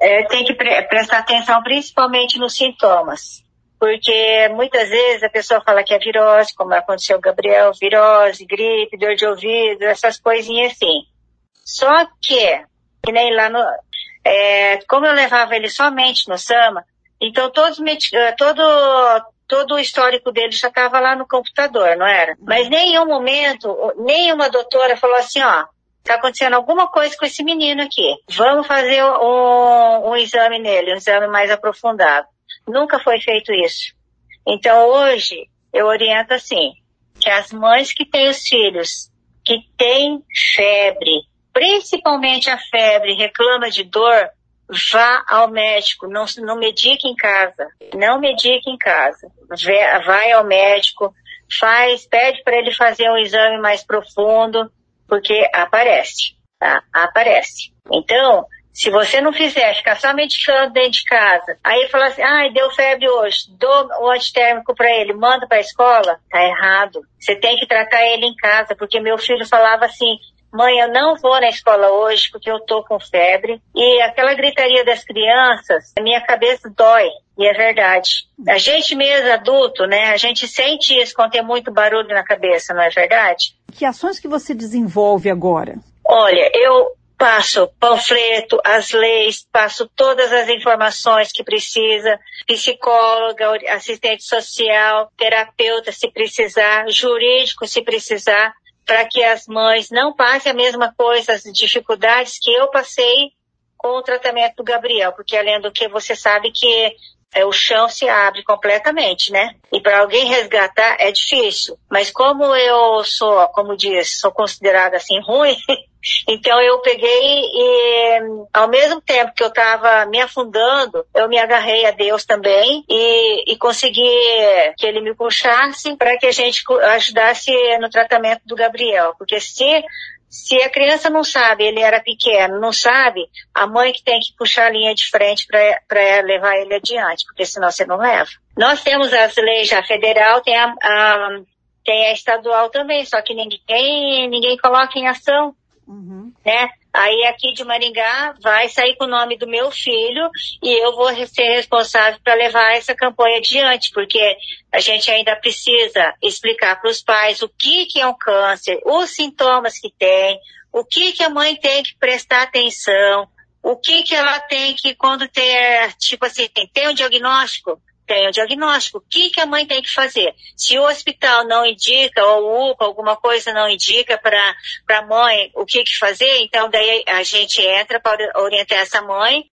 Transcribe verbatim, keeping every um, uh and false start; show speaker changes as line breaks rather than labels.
É, tem que pre- prestar atenção principalmente nos sintomas. Porque muitas vezes a pessoa fala que é virose, como aconteceu com o Gabriel, virose, gripe, dor de ouvido, essas coisinhas assim. Só que, que nem lá no... É, como eu levava ele somente no SAMA, então todos, todo, todo o histórico dele já estava lá no computador, não era? Mas em nenhum momento, nenhuma doutora falou assim, ó, está acontecendo alguma coisa com esse menino aqui. Vamos fazer um, um exame nele, um exame mais aprofundado. Nunca foi feito isso. Então hoje eu oriento assim, que as mães que têm os filhos, que têm febre, principalmente a febre, reclama de dor, vá ao médico, não, não medique em casa, não medique em casa. Vai ao médico, faz, pede para ele fazer um exame mais profundo, porque aparece, tá? Aparece. Então, se você não fizer, ficar só medicando dentro de casa, aí fala assim, ai, deu febre hoje, dou o antitérmico para ele, manda para a escola, tá errado. Você tem que tratar ele em casa, porque meu filho falava assim, mãe, eu não vou na escola hoje porque eu tô com febre. E aquela gritaria das crianças, a minha cabeça dói. E é verdade. A gente mesmo, adulto, né, a gente sente isso quando tem muito barulho na cabeça, não é verdade?
Que ações que você desenvolve agora?
Olha, eu passo panfleto, as leis, passo todas as informações que precisa, psicóloga, assistente social, terapeuta se precisar, jurídico se precisar, para que as mães não passem a mesma coisa, as dificuldades que eu passei com o tratamento do Gabriel, porque além do que você sabe que é, o chão se abre completamente, né? E para alguém resgatar é difícil, mas como eu sou, como diz, sou considerada assim ruim, então eu peguei e ao mesmo tempo que eu estava me afundando, eu me agarrei a Deus também e, e consegui que ele me puxasse para que a gente ajudasse no tratamento do Gabriel, porque se Se a criança não sabe, ele era pequeno, não sabe, a mãe que tem que puxar a linha de frente para levar ele adiante, porque senão você não leva. Nós temos as leis já federal, tem a, a, tem a estadual também, só que ninguém, ninguém coloca em ação, uhum. Né? Aí aqui de Maringá vai sair com o nome do meu filho e eu vou ser responsável para levar essa campanha adiante, porque a gente ainda precisa explicar para os pais o que, que é um câncer, os sintomas que tem, o que, que a mãe tem que prestar atenção, o que, que ela tem que, quando ter, tipo assim, tem um diagnóstico, tem o diagnóstico. O que, que a mãe tem que fazer? Se o hospital não indica, ou o U P A, alguma coisa não indica para a mãe o que, que fazer, então daí a gente entra para orientar essa mãe